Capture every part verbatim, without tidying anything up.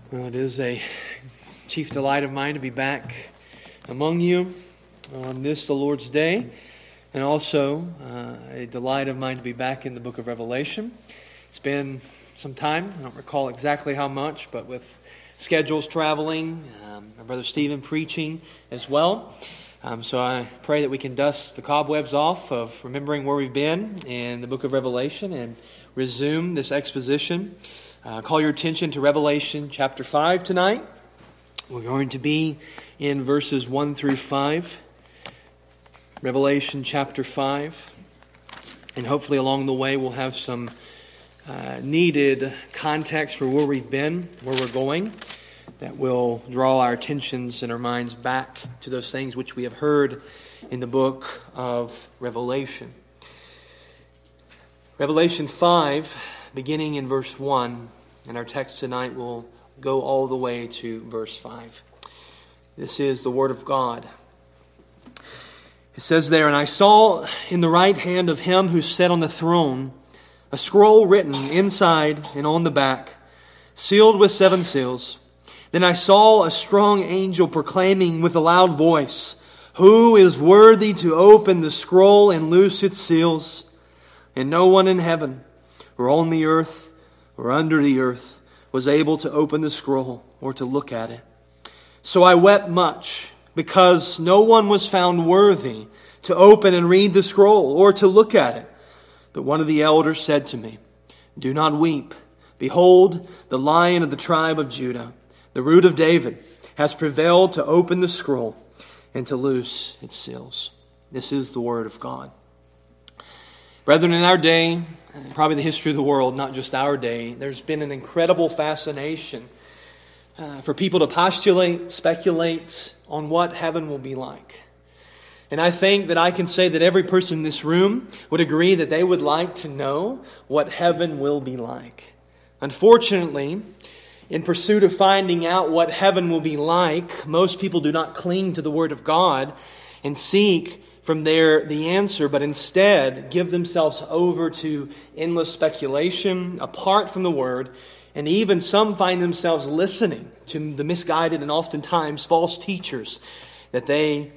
Well, it is a chief delight of mine to be back among you on this, the Lord's Day, and also uh, a delight of mine to be back in the book of Revelation. It's been some time, I don't recall exactly how much, but with schedules traveling, um, my brother Stephen preaching as well. Um, so I pray that we can dust the cobwebs off of remembering where we've been in the book of Revelation and resume this exposition. Uh, call your attention to Revelation chapter five tonight. We're going to be in verses one through five. Revelation chapter five. And hopefully along the way we'll have some uh, needed context for where we've been, where we're going, that will draw our attentions and our minds back to those things which we have heard in the book of Revelation. Revelation five, beginning in verse one, and our text tonight will go all the way to verse five. This is the Word of God. It says there, "And I saw in the right hand of him who sat on the throne a scroll written inside and on the back, sealed with seven seals. Then I saw a strong angel proclaiming with a loud voice, 'Who is worthy to open the scroll and loose its seals?' And no one in heaven, or on the earth, or under the earth, was able to open the scroll or to look at it. So I wept much, because no one was found worthy to open and read the scroll or to look at it. But one of the elders said to me, 'Do not weep. Behold, the Lion of the tribe of Judah, the Root of David, has prevailed to open the scroll and to loose its seals.'" This is the word of God. Brethren, in our day, probably the history of the world, not just our day, there's been an incredible fascination uh, for people to postulate, speculate on what heaven will be like. And I think that I can say that every person in this room would agree that they would like to know what heaven will be like. Unfortunately, in pursuit of finding out what heaven will be like, most people do not cling to the Word of God and seek from there the answer, but instead give themselves over to endless speculation apart from the Word, and even some find themselves listening to the misguided and oftentimes false teachers that they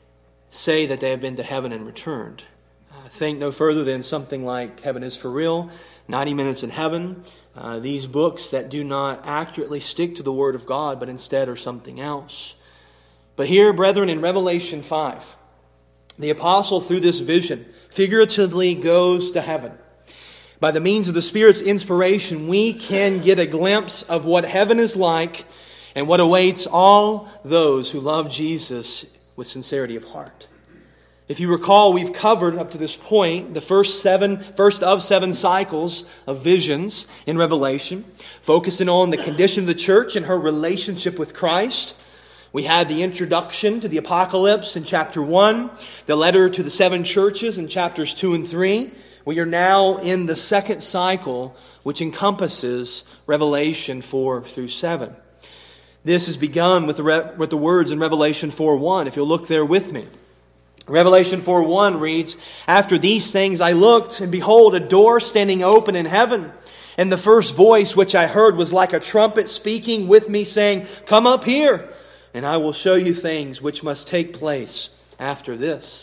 say that they have been to heaven and returned. Uh, think no further than something like Heaven is for Real, ninety minutes in Heaven, uh, these books that do not accurately stick to the Word of God, but instead are something else. But here, brethren, in Revelation five, the apostle, through this vision, figuratively goes to heaven. By the means of the Spirit's inspiration, we can get a glimpse of what heaven is like and what awaits all those who love Jesus with sincerity of heart. If you recall, we've covered up to this point the first seven, first of seven cycles of visions in Revelation, focusing on the condition of the church and her relationship with Christ. We had the introduction to the apocalypse in chapter one, the letter to the seven churches in chapters two and three. We are now in the second cycle, which encompasses Revelation four through seven. This has begun with the, re- with the words in Revelation four one, if you'll look there with me. Revelation four one reads, "After these things I looked, and behold, a door standing open in heaven. And the first voice which I heard was like a trumpet speaking with me, saying, 'Come up here, and I will show you things which must take place after this.'"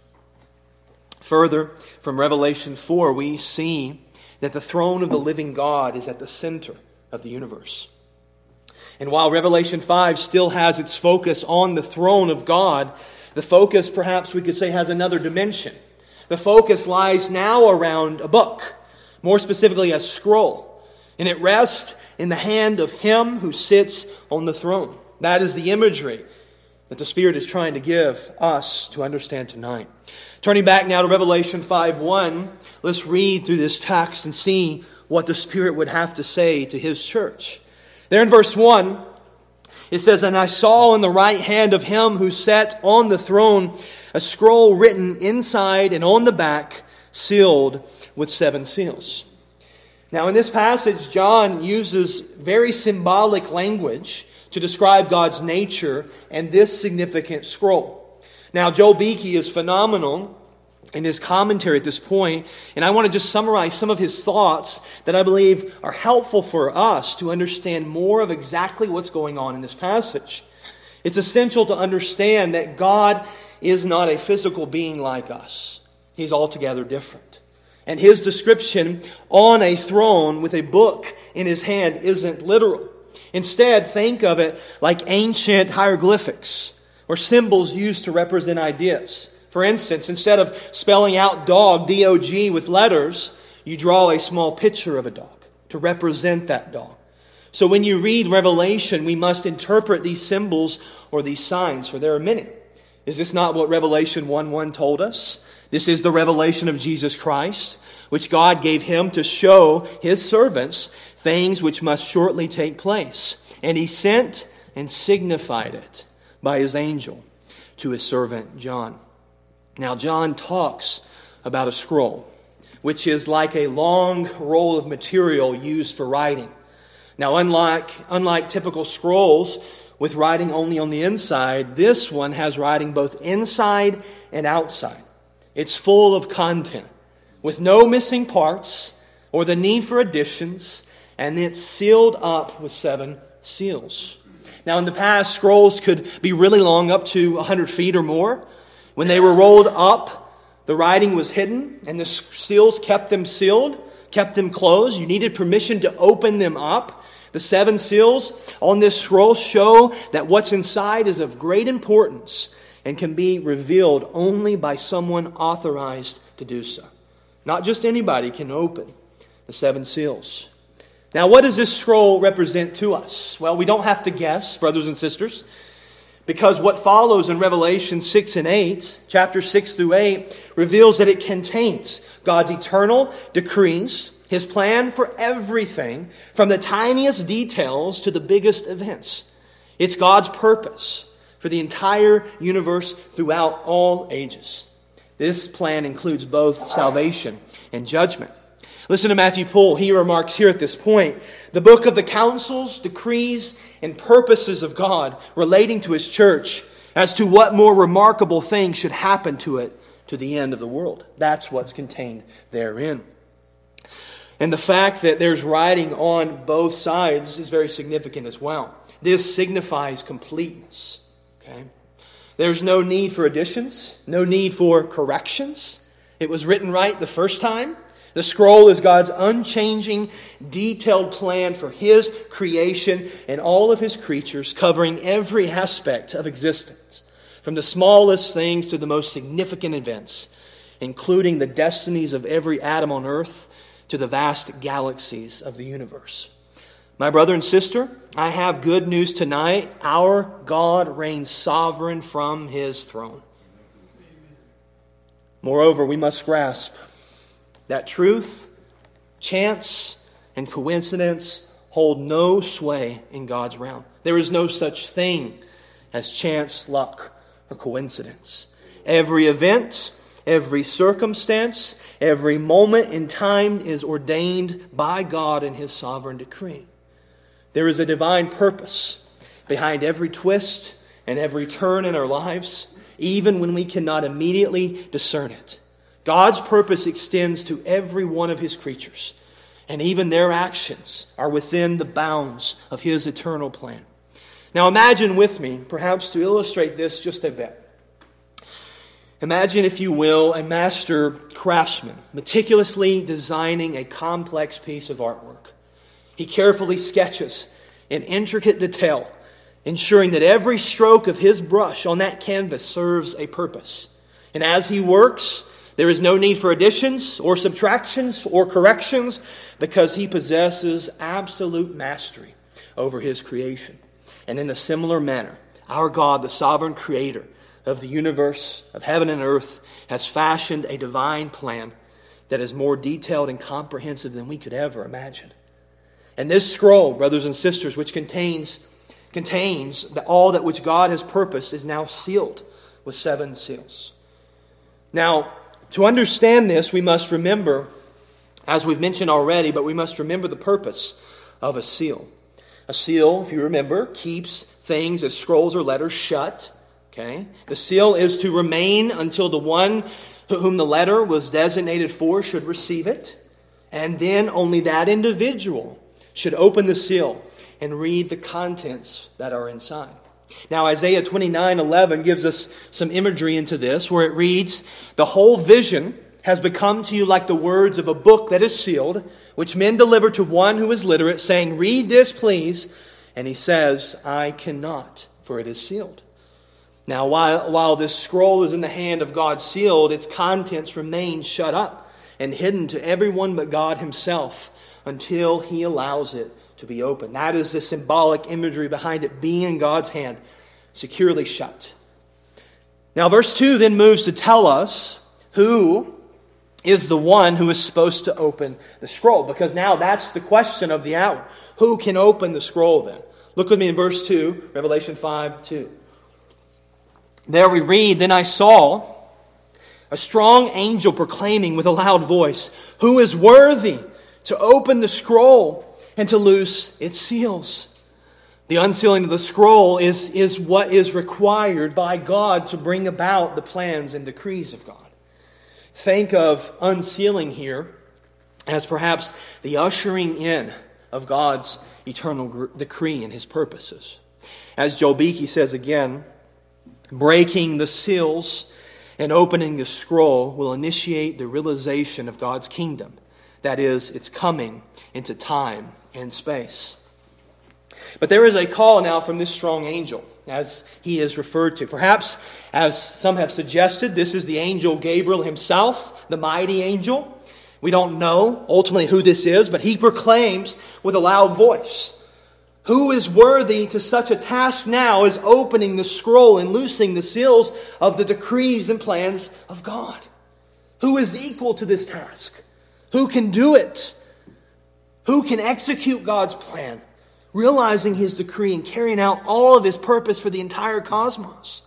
Further, from Revelation four, we see that the throne of the living God is at the center of the universe. And while Revelation five still has its focus on the throne of God, the focus, perhaps we could say, has another dimension. The focus lies now around a book, more specifically a scroll, and it rests in the hand of him who sits on the throne. That is the imagery that the Spirit is trying to give us to understand tonight. Turning back now to Revelation five one, let's read through this text and see what the Spirit would have to say to His church. There in verse one, it says, "And I saw in the right hand of him who sat on the throne a scroll written inside and on the back, sealed with seven seals." Now in this passage, John uses very symbolic language to describe God's nature and this significant scroll. Now, Joel Beeke is phenomenal in his commentary at this point, and I want to just summarize some of his thoughts that I believe are helpful for us to understand more of exactly what's going on in this passage. It's essential to understand that God is not a physical being like us. He's altogether different. And his description on a throne with a book in his hand isn't literal. Instead, think of it like ancient hieroglyphics or symbols used to represent ideas. For instance, instead of spelling out dog, D O G, with letters, you draw a small picture of a dog to represent that dog. So when you read Revelation, we must interpret these symbols or these signs, for there are many. Is this not what Revelation one one told us? This is the revelation of Jesus Christ, which God gave him to show his servants things which must shortly take place. And he sent and signified it by his angel to his servant John. Now, John talks about a scroll, which is like a long roll of material used for writing. Now, unlike, unlike typical scrolls with writing only on the inside, this one has writing both inside and outside. It's full of content, with no missing parts or the need for additions, and it's sealed up with seven seals. Now, in the past, scrolls could be really long, up to one hundred feet or more. When they were rolled up, the writing was hidden, and the seals kept them sealed, kept them closed. You needed permission to open them up. The seven seals on this scroll show that what's inside is of great importance and can be revealed only by someone authorized to do so. Not just anybody can open the seven seals. Now, what does this scroll represent to us? Well, we don't have to guess, brothers and sisters, because what follows in Revelation six and eight, chapter six through eight, reveals that it contains God's eternal decrees, his plan for everything, from the tiniest details to the biggest events. It's God's purpose for the entire universe throughout all ages. This plan includes both salvation and judgment. Listen to Matthew Poole. He remarks here at this point, the book of the counsels, decrees, and purposes of God relating to his church as to what more remarkable things should happen to it to the end of the world. That's what's contained therein. And the fact that there's writing on both sides is very significant as well. This signifies completeness. Okay? There's no need for additions, no need for corrections. It was written right the first time. The scroll is God's unchanging, detailed plan for his creation and all of his creatures, covering every aspect of existence, from the smallest things to the most significant events, including the destinies of every atom on earth to the vast galaxies of the universe. My brother and sister, I have good news tonight. Our God reigns sovereign from his throne. Moreover, we must grasp that truth, chance, and coincidence hold no sway in God's realm. There is no such thing as chance, luck, or coincidence. Every event, every circumstance, every moment in time is ordained by God in his sovereign decree. There is a divine purpose behind every twist and every turn in our lives, even when we cannot immediately discern it. God's purpose extends to every one of his creatures, and even their actions are within the bounds of his eternal plan. Now imagine with me, perhaps to illustrate this just a bit. Imagine, if you will, a master craftsman meticulously designing a complex piece of artwork. He carefully sketches in intricate detail, ensuring that every stroke of his brush on that canvas serves a purpose. And as he works, there is no need for additions or subtractions or corrections because he possesses absolute mastery over his creation. And in a similar manner, our God, the sovereign creator of the universe, of heaven and earth, has fashioned a divine plan that is more detailed and comprehensive than we could ever imagine. And this scroll, brothers and sisters, which contains, contains the, all that which God has purposed, is now sealed with seven seals. Now, to understand this, we must remember, as we've mentioned already, but we must remember the purpose of a seal. A seal, if you remember, keeps things as scrolls or letters shut. Okay? The seal is to remain until the one whom the letter was designated for should receive it, and then only that individual should open the seal and read the contents that are inside. Now, Isaiah twenty-nine eleven gives us some imagery into this, where it reads, "The whole vision has become to you like the words of a book that is sealed, which men deliver to one who is literate, saying, 'Read this, please.' And he says, 'I cannot, for it is sealed.'" Now, while, while this scroll is in the hand of God sealed, its contents remain shut up and hidden to everyone but God himself until he allows it to be opened. That is the symbolic imagery behind it being in God's hand, securely shut. Now, verse two then moves to tell us who is the one who is supposed to open the scroll, because now that's the question of the hour. Who can open the scroll then? Look with me in verse two, Revelation five two. There we read, "Then I saw a strong angel proclaiming with a loud voice, 'Who is worthy to open the scroll and to loose its seals?'" The unsealing of the scroll is, is what is required by God to bring about the plans and decrees of God. Think of unsealing here as perhaps the ushering in of God's eternal gr- decree and His purposes. As Joel Beeke says again, breaking the seals and opening the scroll will initiate the realization of God's kingdom. That is, its coming into time and space. But there is a call now from this strong angel, as he is referred to. Perhaps, as some have suggested, this is the angel Gabriel himself, the mighty angel. We don't know ultimately who this is, but he proclaims with a loud voice, "Who is worthy to such a task now as opening the scroll and loosing the seals of the decrees and plans of God?" Who is equal to this task? Who can do it? Who can execute God's plan, realizing His decree and carrying out all of His purpose for the entire cosmos?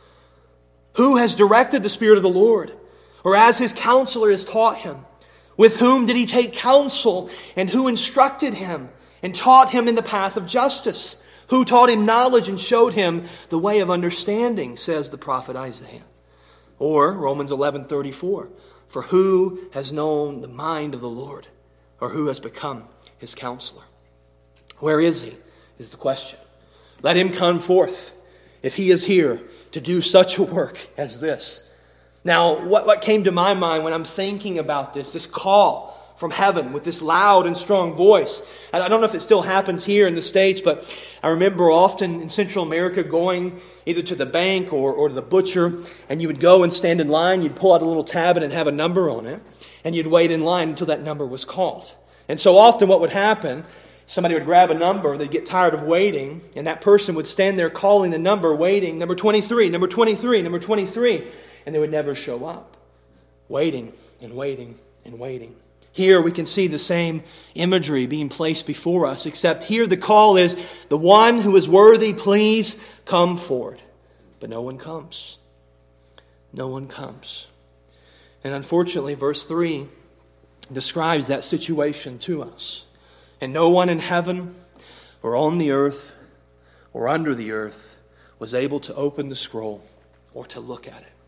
Who has directed the Spirit of the Lord, or as His counselor has taught Him? With whom did He take counsel, and who instructed Him and taught Him in the path of justice? Who taught Him knowledge and showed Him the way of understanding, says the prophet Isaiah. Or Romans eleven thirty-four, "For who has known the mind of the Lord, or who has become His counselor?" Where is He, is the question. Let Him come forth if He is here to do such a work as this. Now, what, what came to my mind when I'm thinking about this, this call from heaven with this loud and strong voice. I don't know if it still happens here in the States, but I remember often in Central America going either to the bank or, or to the butcher, and you would go and stand in line, you'd pull out a little tablet and have a number on it, and you'd wait in line until that number was called. And so often what would happen, somebody would grab a number, they'd get tired of waiting, and that person would stand there calling the number, waiting, number twenty-three, number twenty-three, number twenty-three, and they would never show up. Waiting and waiting and waiting. Here we can see the same imagery being placed before us, except here the call is, "The one who is worthy, please come forward." But no one comes. No one comes. And unfortunately, verse three describes that situation to us. "And no one in heaven or on the earth or under the earth was able to open the scroll or to look at it."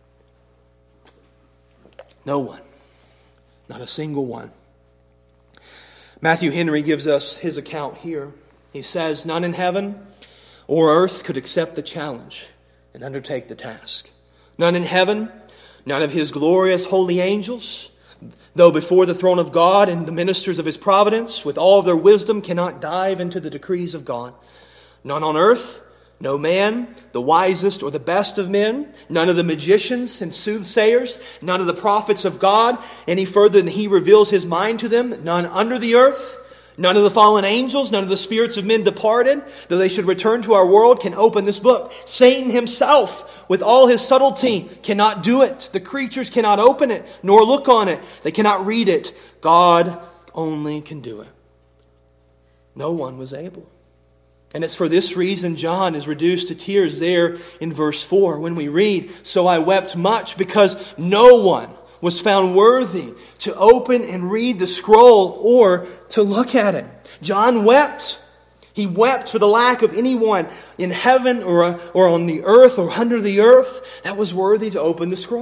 No one. Not a single one. Matthew Henry gives us his account here. He says, "None in heaven or earth could accept the challenge and undertake the task. None in heaven, none of His glorious holy angels, though before the throne of God and the ministers of His providence, with all of their wisdom, cannot dive into the decrees of God. None on earth, no man, the wisest or the best of men, none of the magicians and soothsayers, none of the prophets of God, any further than He reveals His mind to them, none under the earth, none of the fallen angels, none of the spirits of men departed, though they should return to our world, can open this book. Satan himself, with all his subtlety, cannot do it. The creatures cannot open it, nor look on it. They cannot read it. God only can do it." No one was able. And it's for this reason John is reduced to tears there in verse four when we read, "So I wept much because no one was found worthy to open and read the scroll or to look at it." John wept. He wept for the lack of anyone in heaven or, or on the earth or under the earth that was worthy to open the scroll.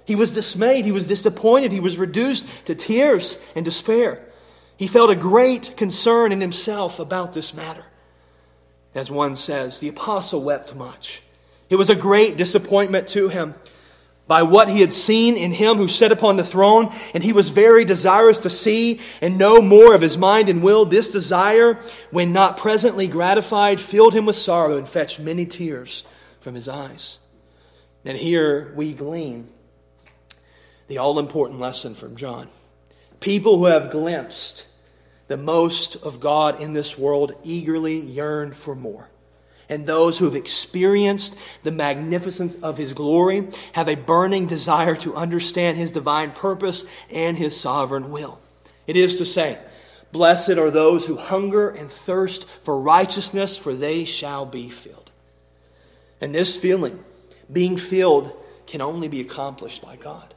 He was dismayed. He was disappointed. He was reduced to tears and despair. He felt a great concern in himself about this matter. As one says, the apostle wept much. It was a great disappointment to him by what he had seen in him who sat upon the throne, and he was very desirous to see and know more of his mind and will. This desire, when not presently gratified, filled him with sorrow and fetched many tears from his eyes. And here we glean the all-important lesson from John. People who have glimpsed the most of God in this world eagerly yearn for more. And those who have experienced the magnificence of His glory have a burning desire to understand His divine purpose and His sovereign will. It is to say, blessed are those who hunger and thirst for righteousness, for they shall be filled. And this feeling, being filled, can only be accomplished by God.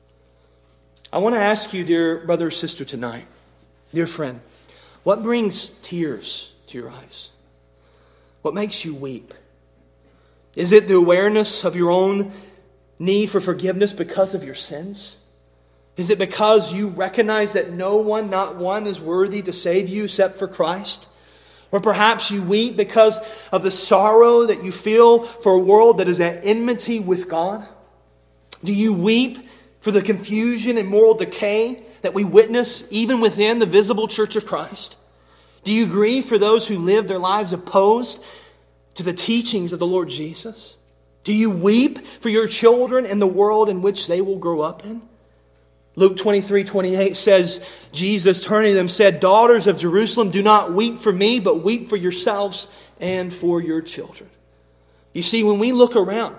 I want to ask you, dear brother or sister, tonight, dear friend, what brings tears to your eyes? What makes you weep? Is it the awareness of your own need for forgiveness because of your sins? Is it because you recognize that no one, not one, is worthy to save you except for Christ? Or perhaps you weep because of the sorrow that you feel for a world that is at enmity with God? Do you weep for the confusion and moral decay that we witness even within the visible church of Christ? Do you grieve for those who live their lives opposed to the teachings of the Lord Jesus? Do you weep for your children and the world in which they will grow up in? Luke twenty-three twenty-eight says, Jesus turning to them said, "Daughters of Jerusalem, do not weep for me, but weep for yourselves and for your children." You see, when we look around,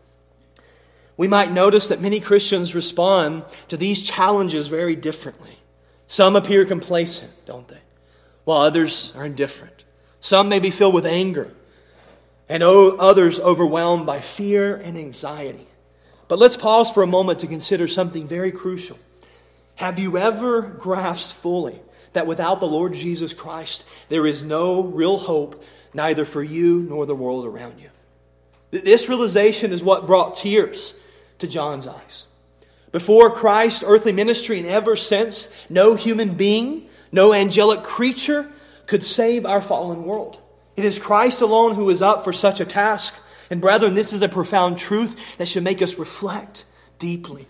we might notice that many Christians respond to these challenges very differently. Some appear complacent, don't they? While others are indifferent. Some may be filled with anger, and others overwhelmed by fear and anxiety. But let's pause for a moment to consider something very crucial. Have you ever grasped fully that without the Lord Jesus Christ, there is no real hope, neither for you nor the world around you? This realization is what brought tears to John's eyes. Before Christ's earthly ministry and ever since, no human being, no angelic creature could save our fallen world. It is Christ alone who is up for such a task. And brethren, this is a profound truth that should make us reflect deeply.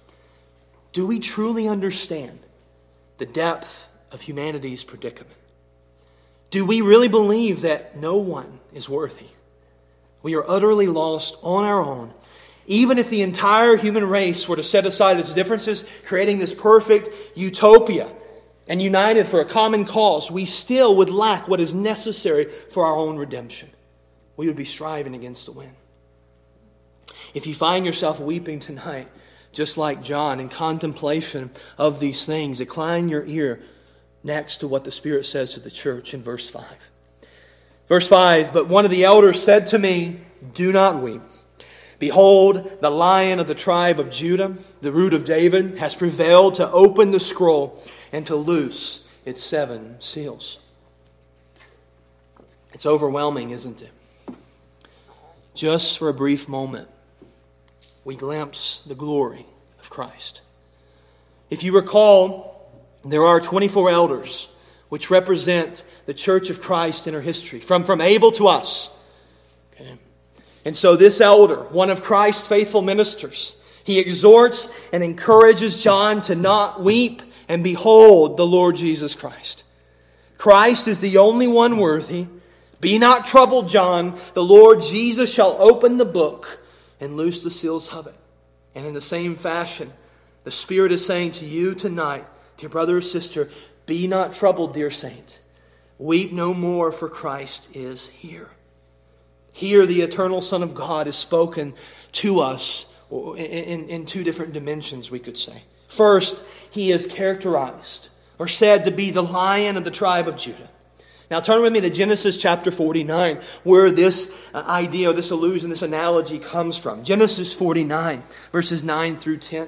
Do we truly understand the depth of humanity's predicament? Do we really believe that no one is worthy? We are utterly lost on our own. Even if the entire human race were to set aside its differences, creating this perfect utopia, and united for a common cause, we still would lack what is necessary for our own redemption. We would be striving against the wind. If you find yourself weeping tonight, just like John, in contemplation of these things, incline your ear next to what the Spirit says to the church in verse five. Verse five, "But one of the elders said to me, 'Do not weep. Behold, the Lion of the tribe of Judah, the Root of David, has prevailed to open the scroll and to loose its seven seals.'" It's overwhelming, isn't it? Just for a brief moment, we glimpse the glory of Christ. If you recall, there are twenty-four elders which represent the church of Christ in her history, from, from Abel to us. Okay. And so this elder, one of Christ's faithful ministers, he exhorts and encourages John to not weep and behold the Lord Jesus Christ. Christ is the only one worthy. "Be not troubled, John. The Lord Jesus shall open the book and loose the seals of it." And in the same fashion, the Spirit is saying to you tonight, dear brother or sister, be not troubled, dear saint. Weep no more, for Christ is here. Here the eternal Son of God is spoken to us in, in, in two different dimensions, we could say. First, He is characterized or said to be the Lion of the tribe of Judah. Now turn with me to Genesis chapter forty-nine, where this idea, this allusion, this analogy comes from. Genesis forty-nine, verses nine through ten.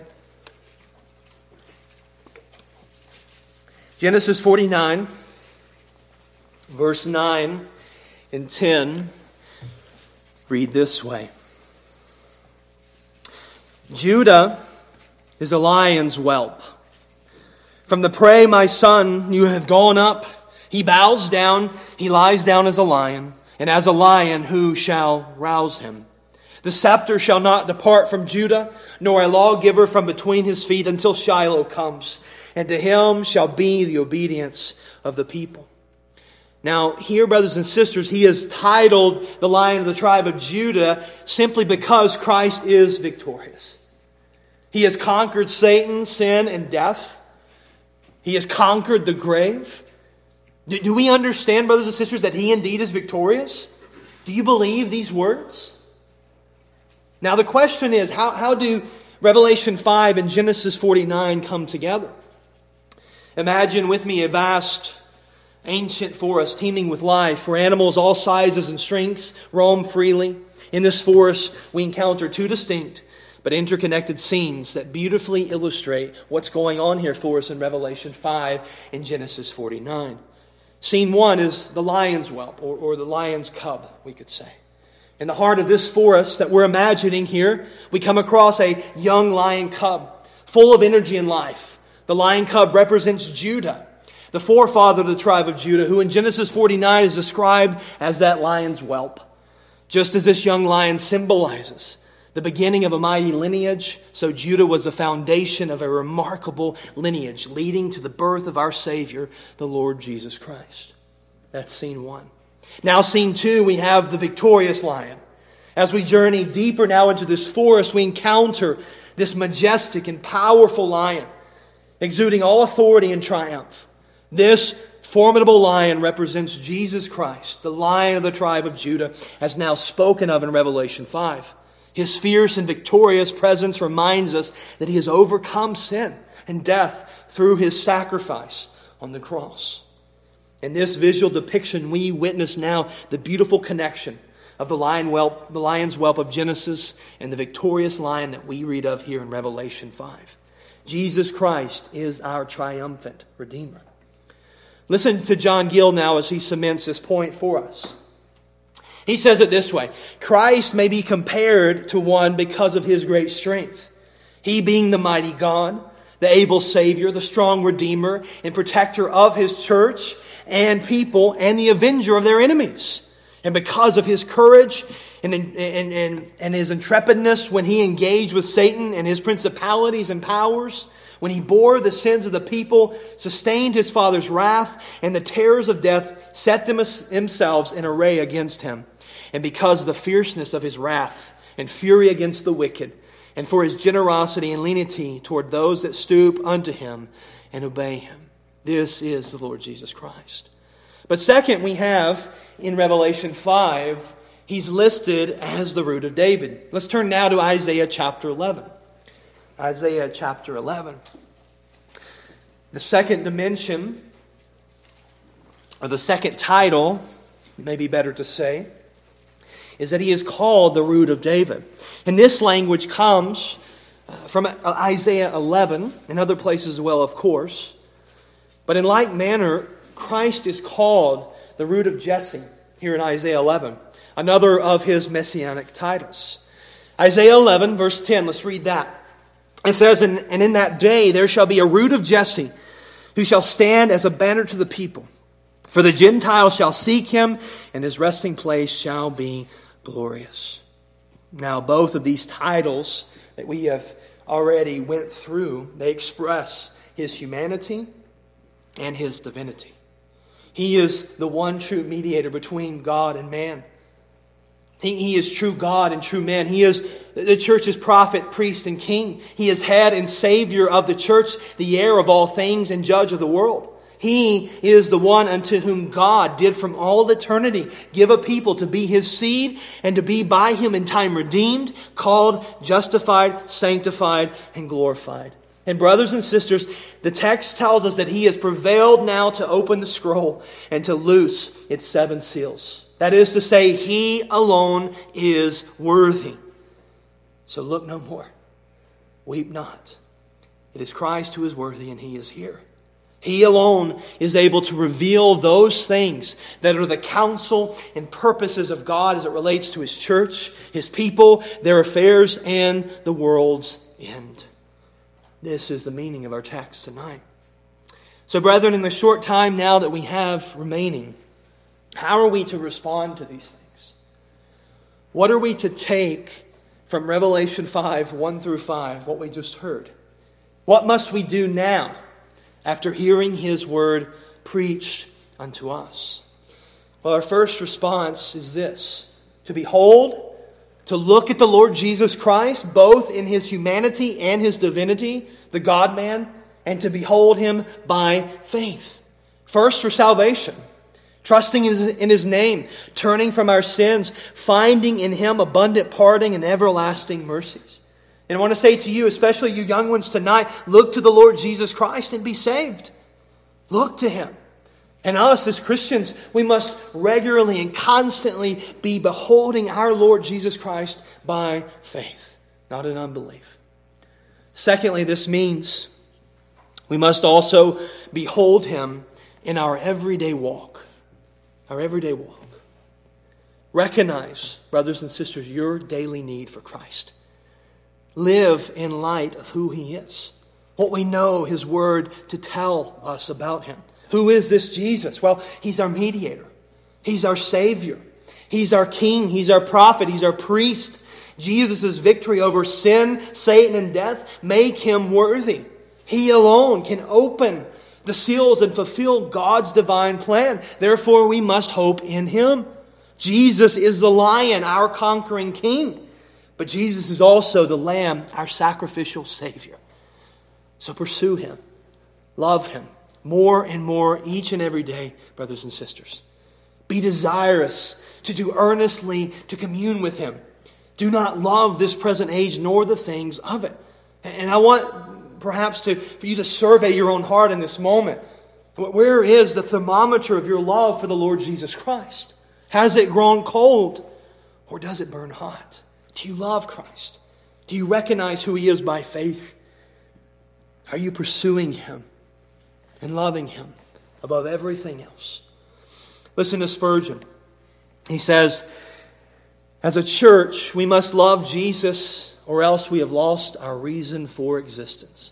Genesis forty-nine, verse nine and ten, read this way. "Judah is a lion's whelp. From the prey, my son, you have gone up. He bows down, he lies down as a lion, and as a lion, who shall rouse him? The scepter shall not depart from Judah, nor a lawgiver from between his feet until Shiloh comes, and to him shall be the obedience of the people. Now, here, brothers and sisters, he is titled the Lion of the tribe of Judah simply because Christ is victorious. He has conquered Satan, sin, and death. He has conquered the grave. Do, do we understand, brothers and sisters, that he indeed is victorious? Do you believe these words? Now, the question is, how, how do Revelation five and Genesis forty-nine come together? Imagine with me a vast ancient forest teeming with life, where animals all sizes and strengths roam freely. In this forest, we encounter two distinct but interconnected scenes that beautifully illustrate what's going on here for us in Revelation five and Genesis forty-nine. Scene one is the lion's whelp, or, or the lion's cub, we could say. In the heart of this forest that we're imagining here, we come across a young lion cub, full of energy and life. The lion cub represents Judah, the forefather of the tribe of Judah, who in Genesis forty-nine is described as that lion's whelp. Just as this young lion symbolizes the beginning of a mighty lineage, so Judah was the foundation of a remarkable lineage leading to the birth of our Savior, the Lord Jesus Christ. That's scene one. Now scene two, we have the victorious lion. As we journey deeper now into this forest, we encounter this majestic and powerful lion, exuding all authority and triumph. This formidable lion represents Jesus Christ, the Lion of the tribe of Judah, as now spoken of in Revelation five. His fierce and victorious presence reminds us that he has overcome sin and death through his sacrifice on the cross. In this visual depiction, we witness now the beautiful connection of the lion whelp, the lion's whelp of Genesis and the victorious lion that we read of here in Revelation five. Jesus Christ is our triumphant Redeemer. Listen to John Gill now as he cements this point for us. He says it this way: Christ may be compared to one because of his great strength. He being the mighty God, the able Savior, the strong Redeemer and protector of his church and people, and the avenger of their enemies. And because of his courage and, and, and, and his intrepidness when he engaged with Satan and his principalities and powers, when he bore the sins of the people, sustained his Father's wrath, and the terrors of death set them themselves in array against him. And because of the fierceness of his wrath and fury against the wicked, and for his generosity and lenity toward those that stoop unto him and obey him. This is the Lord Jesus Christ. But second, we have in Revelation five, he's listed as the root of David. Let's turn now to Isaiah chapter eleven. Isaiah chapter eleven. The second dimension, or the second title, it may be better to say, is that he is called the root of David. And this language comes from Isaiah eleven, and other places as well, of course. But in like manner, Christ is called the root of Jesse here in Isaiah eleven, another of his messianic titles. Isaiah eleven, verse ten, let's read that. It says, And in that day there shall be a root of Jesse, who shall stand as a banner to the people. For the Gentiles shall seek him, and his resting place shall be glorious. Now, both of these titles that we have already went through, they express his humanity and his divinity. He is the one true mediator between God and man. He, he is true God and true man. He is the church's prophet, priest, and king. He is head and savior of the church, the heir of all things and judge of the world. He is the one unto whom God did from all eternity give a people to be his seed and to be by him in time redeemed, called, justified, sanctified, and glorified. And brothers and sisters, the text tells us that he has prevailed now to open the scroll and to loose its seven seals. That is to say, he alone is worthy. So look no more. Weep not. It is Christ who is worthy, and he is here. He alone is able to reveal those things that are the counsel and purposes of God as it relates to his church, his people, their affairs, and the world's end. This is the meaning of our text tonight. So, brethren, in the short time now that we have remaining, how are we to respond to these things? What are we to take from Revelation five, one through five, what we just heard? What must we do now after hearing His word preached unto us? Well, our first response is this: to behold, to look at the Lord Jesus Christ, both in His humanity and His divinity, the God-man, and to behold Him by faith. First, for salvation, trusting in His name, turning from our sins, finding in Him abundant pardon and everlasting mercies. And I want to say to you, especially you young ones tonight, look to the Lord Jesus Christ and be saved. Look to Him. And us as Christians, we must regularly and constantly be beholding our Lord Jesus Christ by faith, not in unbelief. Secondly, this means we must also behold Him in our everyday walk. Our everyday walk. Recognize, brothers and sisters, your daily need for Christ. Live in light of who He is. What we know His word to tell us about Him. Who is this Jesus? Well, He's our mediator. He's our Savior. He's our King. He's our prophet. He's our priest. Jesus' victory over sin, Satan, and death make Him worthy. He alone can open the seals and fulfill God's divine plan. Therefore, we must hope in Him. Jesus is the Lion, our conquering King. But Jesus is also the Lamb, our sacrificial Savior. So pursue Him. Love Him. More and more each and every day, brothers and sisters. Be desirous to do earnestly to commune with Him. Do not love this present age nor the things of it. And I want perhaps to for you to survey your own heart in this moment. Where is the thermometer of your love for the Lord Jesus Christ? Has it grown cold or does it burn hot? Do you love Christ? Do you recognize who He is by faith? Are you pursuing Him and loving Him above everything else? Listen to Spurgeon. He says, as a church, we must love Jesus or else we have lost our reason for existence.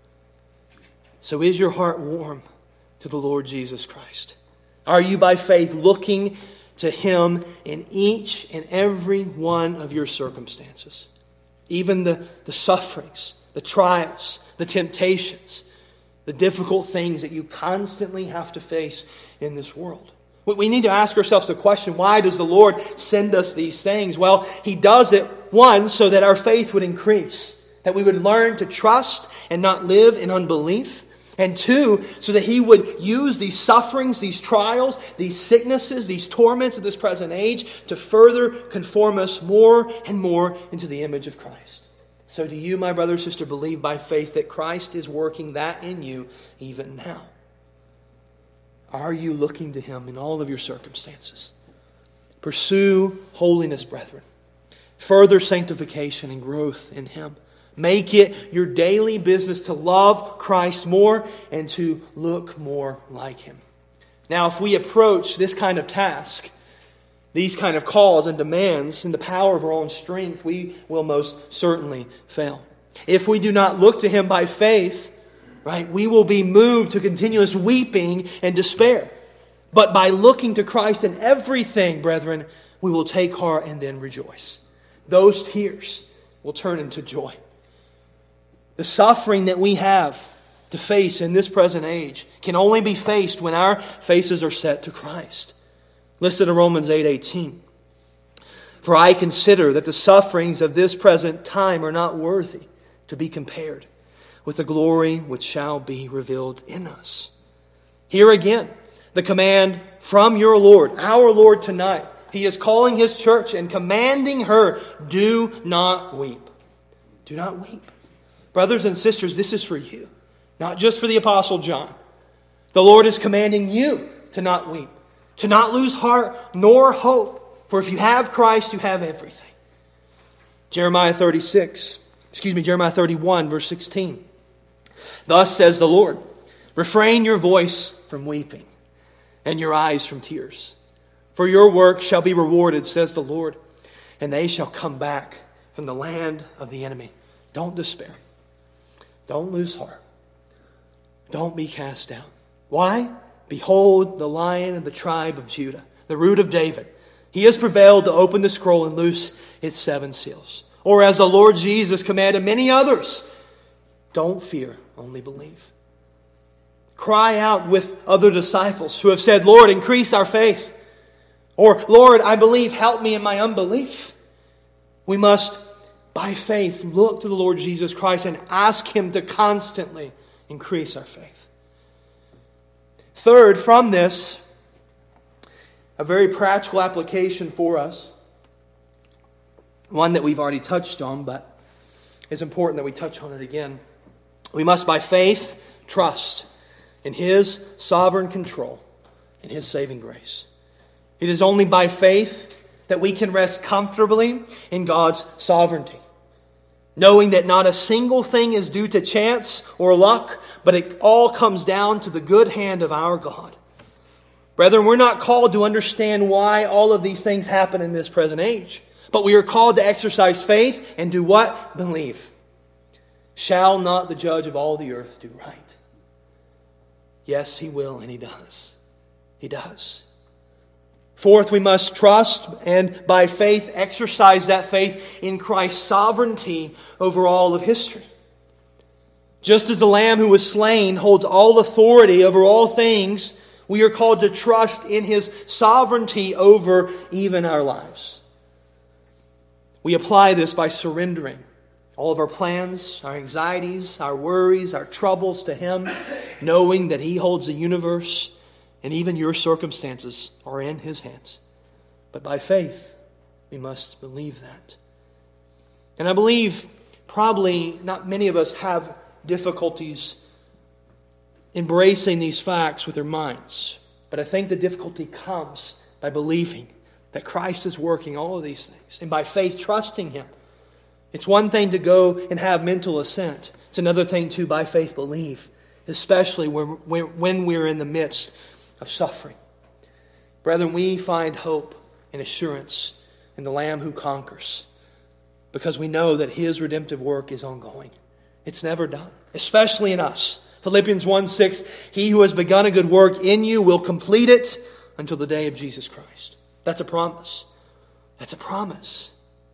So is your heart warm to the Lord Jesus Christ? Are you by faith looking to Him in each and every one of your circumstances? Even the, the sufferings, the trials, the temptations, the difficult things that you constantly have to face in this world. We need to ask ourselves the question, why does the Lord send us these things? Well, He does it, one, so that our faith would increase, that we would learn to trust and not live in unbelief. And two, so that He would use these sufferings, these trials, these sicknesses, these torments of this present age to further conform us more and more into the image of Christ. So do you, my brother or sister, believe by faith that Christ is working that in you even now? Are you looking to Him in all of your circumstances? Pursue holiness, brethren. Further sanctification and growth in Him. Make it your daily business to love Christ more and to look more like Him. Now, if we approach this kind of task, these kind of calls and demands in the power of our own strength, we will most certainly fail. If we do not look to Him by faith, right, we will be moved to continuous weeping and despair. But by looking to Christ in everything, brethren, we will take heart and then rejoice. Those tears will turn into joy. The suffering that we have to face in this present age can only be faced when our faces are set to Christ. Listen to Romans eight eighteen. For I consider that the sufferings of this present time are not worthy to be compared with the glory which shall be revealed in us. Here again, the command from your Lord, our Lord tonight. He is calling His church and commanding her, do not weep. Do not weep. Brothers and sisters, this is for you, not just for the Apostle John. The Lord is commanding you to not weep, to not lose heart nor hope. For if you have Christ, you have everything. Jeremiah thirty-six, excuse me, Jeremiah thirty-one, verse sixteen. Thus says the Lord, refrain your voice from weeping and your eyes from tears. For your work shall be rewarded, says the Lord, and they shall come back from the land of the enemy. Don't despair. Don't lose heart. Don't be cast down. Why? Behold the Lion of the tribe of Judah, the root of David. He has prevailed to open the scroll and loose its seven seals. Or as the Lord Jesus commanded many others, don't fear, only believe. Cry out with other disciples who have said, Lord, increase our faith. Or, Lord, I believe, help me in my unbelief. We must, by faith, look to the Lord Jesus Christ and ask Him to constantly increase our faith. Third, from this, a very practical application for us. One that we've already touched on, but it's important that we touch on it again. We must, by faith, trust in His sovereign control and His saving grace. It is only by faith that we can rest comfortably in God's sovereignty, knowing that not a single thing is due to chance or luck, but it all comes down to the good hand of our God. Brethren, we're not called to understand why all of these things happen in this present age, but we are called to exercise faith and do what? Believe. Shall not the judge of all the earth do right? Yes, He will, and He does. He does. Fourth, we must trust and by faith exercise that faith in Christ's sovereignty over all of history. Just as the Lamb who was slain holds all authority over all things, we are called to trust in His sovereignty over even our lives. We apply this by surrendering all of our plans, our anxieties, our worries, our troubles to Him, knowing that He holds the universe and even your circumstances are in His hands. But by faith, we must believe that. And I believe probably not many of us have difficulties embracing these facts with their minds. But I think the difficulty comes by believing that Christ is working all of these things. And by faith, trusting Him. It's one thing to go and have mental assent. It's another thing to, by faith, believe. Especially when, when we're in the midst of suffering. Brethren, we find hope and assurance in the Lamb who conquers. Because we know that His redemptive work is ongoing. It's never done. Especially in us. Philippians one six, He who has begun a good work in you will complete it until the day of Jesus Christ. That's a promise. That's a promise.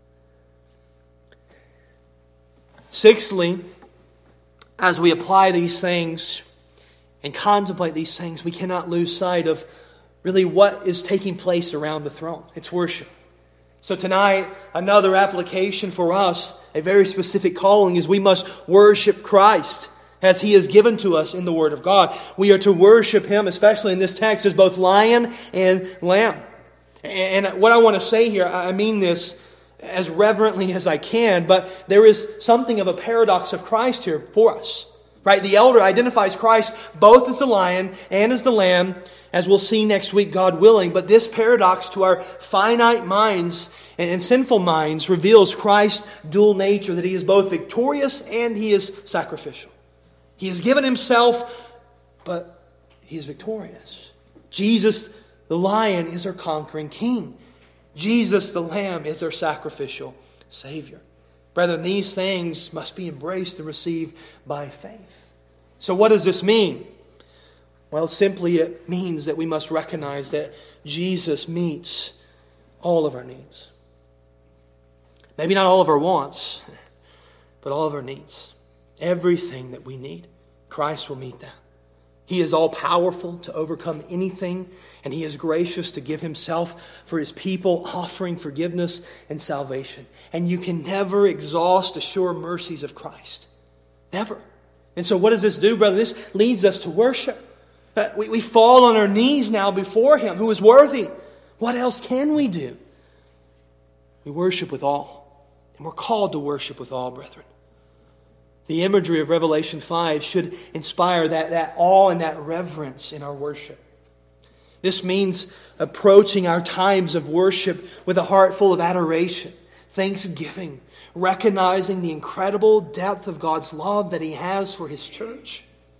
Sixthly, as we apply these things and contemplate these things, we cannot lose sight of really what is taking place around the throne. It's worship. So tonight, another application for us, a very specific calling, is we must worship Christ as He has given to us in the Word of God. We are to worship Him, especially in this text, as both Lion and Lamb. And what I want to say here, I mean this as reverently as I can, but there is something of a paradox of Christ here for us. Right? The elder identifies Christ both as the lion and as the lamb, as we'll see next week, God willing. But this paradox to our finite minds and sinful minds reveals Christ's dual nature, that He is both victorious and He is sacrificial. He has given Himself, but He is victorious. Jesus, the lion, is our conquering king. Jesus, the lamb, is our sacrificial Savior. Brethren, these things must be embraced and received by faith. So what does this mean? Well, simply it means that we must recognize that Jesus meets all of our needs. Maybe not all of our wants, but all of our needs. Everything that we need, Christ will meet that. He is all-powerful to overcome anything, and He is gracious to give Himself for His people, offering forgiveness and salvation. And you can never exhaust the sure mercies of Christ. Never. And so what does this do, brother? This leads us to worship. We, we fall on our knees now before Him who is worthy. What else can we do? We worship with all. And we're called to worship with all, brethren. The imagery of Revelation five should inspire that, that awe and that reverence in our worship. This means approaching our times of worship with a heart full of adoration, thanksgiving, recognizing the incredible depth of God's love that He has for His church.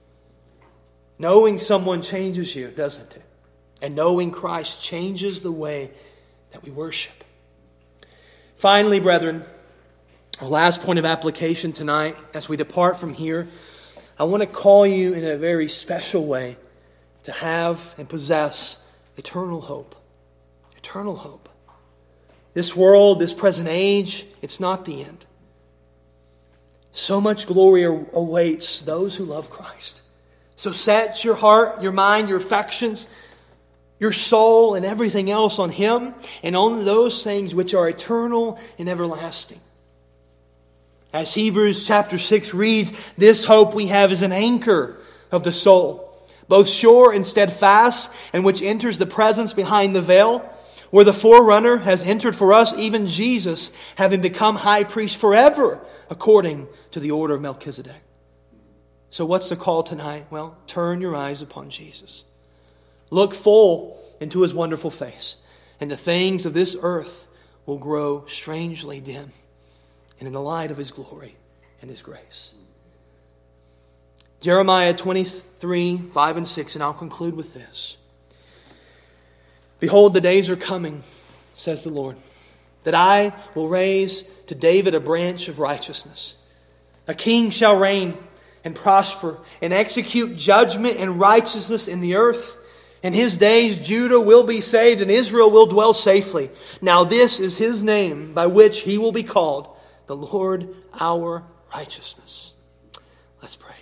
Knowing someone changes you, doesn't it? And knowing Christ changes the way that we worship. Finally, brethren, Our last point of application tonight, as we depart from here, I want to call you in a very special way to have and possess eternal hope. Eternal hope. This world, this present age, it's not the end. So much glory awaits those who love Christ. So set your heart, your mind, your affections, your soul, and everything else on Him and on those things which are eternal and everlasting. As Hebrews chapter six reads, this hope we have is an anchor of the soul, both sure and steadfast, and which enters the presence behind the veil, where the forerunner has entered for us, even Jesus, having become high priest forever, according to the order of Melchizedek. So what's the call tonight? Well, turn your eyes upon Jesus. Look full into His wonderful face, and the things of this earth will grow strangely dim, and in the light of His glory and His grace. Jeremiah twenty-three, five and six, and I'll conclude with this. Behold, the days are coming, says the Lord, that I will raise to David a branch of righteousness. A king shall reign and prosper and execute judgment and righteousness in the earth. In his days Judah will be saved and Israel will dwell safely. Now this is His name by which He will be called, the Lord our righteousness. Let's pray.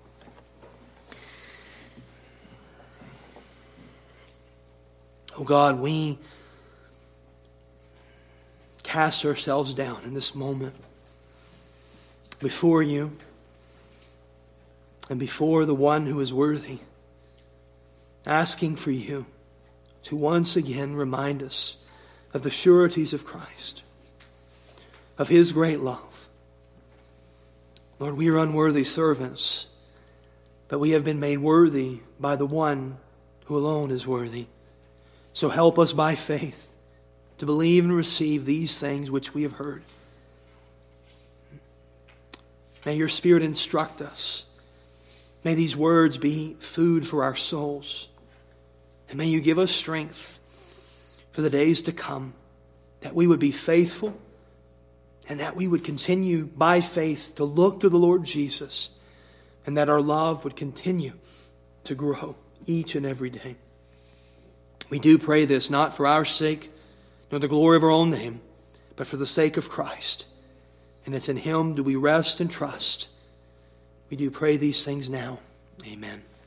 Oh God, we cast ourselves down in this moment before You and before the one who is worthy, asking for You to once again remind us of the sureties of Christ, of His great love. Lord, we are unworthy servants, but we have been made worthy by the one who alone is worthy. So help us by faith to believe and receive these things which we have heard. May Your Spirit instruct us. May these words be food for our souls. And may You give us strength for the days to come, that we would be faithful and that we would continue by faith to look to the Lord Jesus, and that our love would continue to grow each and every day. We do pray this not for our sake, nor the glory of our own name, but for the sake of Christ. And it's in Him do we rest and trust. We do pray these things now. Amen.